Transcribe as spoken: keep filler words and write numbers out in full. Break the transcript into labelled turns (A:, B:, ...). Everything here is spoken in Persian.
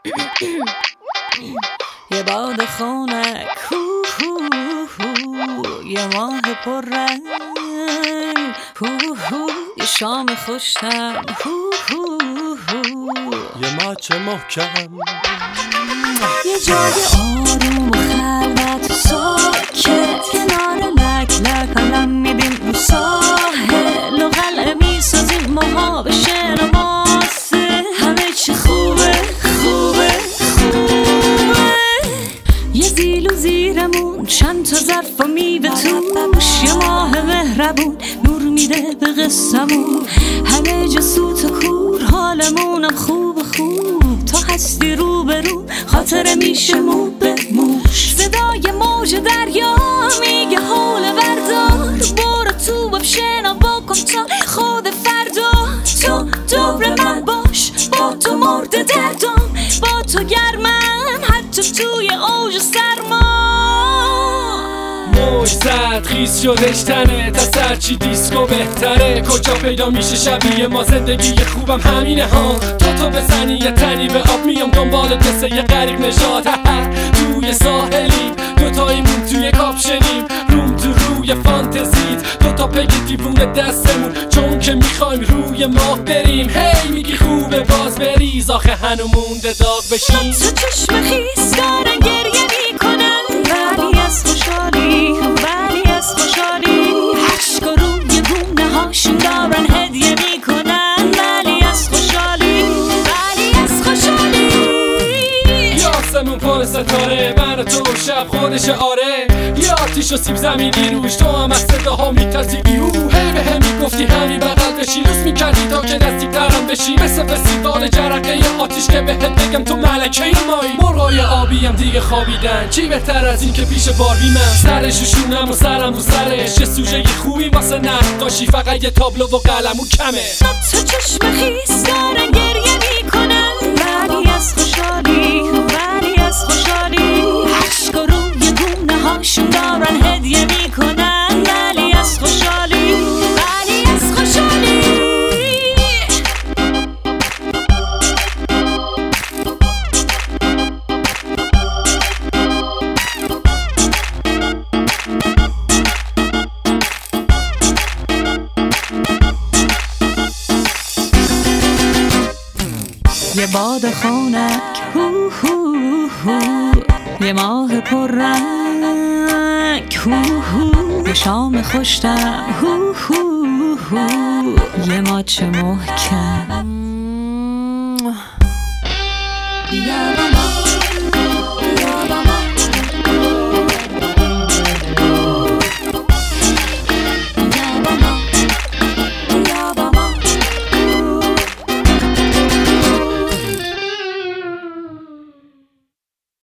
A: یه باد خنک، یه ماه پر رنگ، یه شام خوشتم،
B: یه ماچ محکم،
A: یه جای آروم و خلوت و ساکت، کنار لک لک قلم میدیم رو ساحل و قلعه میسازیم ماها به شعر و ماسه. همه چی خوبه خوبه خوبه، یه زیل و زیرمون، چند تا ظرف و میوه توش، یه ماه مهربون نور میده به قصمون. همه جا سوت و کور، حالمونم خوب خوب، تا هستی رو به رو خاطره میشه مو به موش. صدای موج دریا میگه حول بردار، برو تو باب شنوا کن تا خود فردا. تو دور من باش، با تو مرد دردم، با تو گرمم حتی توی اوج سرما.
B: موج زد خیز شدش تنه، تا سرچی دیسکو بهتره. کجا پیدا میشه شبیه ما، زندگی خوبم همینه ها. تو تو بزنی یه تنی به آب، میام دنبالت مثل یه غریق نژاد. توی ساحلیم دوتاییمون توی کاپشنیم، روم تو روی فانتزیت، دوتا پگی دیوونه دستمون، چون که میخوایم روی ماه بریم. هی میگی خوبه باز بریز، آخه هنو مونده داغ بشیم.
A: تو چشم خیس دارن گریه میکنن، ولی از خوشحالی ولی از خوشحالی عشق و روی گونه هاشون دارن هدیه میکنن، ولی از خوشحالی ولی از خوشحالی.
B: یاسمون پر ستاره، من و تو شب خودشه آره. یه آتیش و سیب زمینی روش، تو هم از صداها میترسی بیو. هی به هم میگفتی همین بغل بشی، لوس میکردی تا که نزدیک ترم بشی. مثل فستیوال جرقه ی آتیش که بهت بگم تو ملکه ی مایی. مرغای آبی هم دیگه خوابیدن، چی بهتر از این که پیش باربی من. سرش و شونم و سرم رو سرش، چه سوژه خوبی واسه نقاشی، فقط یه تابلو و قلمو کمه.
A: تو چشم خیس دارن گریه میکنن، ولی از خوشحالی ولی از خوشحالی عشق و روی گونه هاشون دارن هدیه میکنن، ولی از خوشحالی ولی از خوشحالی. یه باد خنک، هو هو هو، یه ماه پر رنگ، هو هو، یه شام خوشتم، هو هو هو، یه ماچ محکم.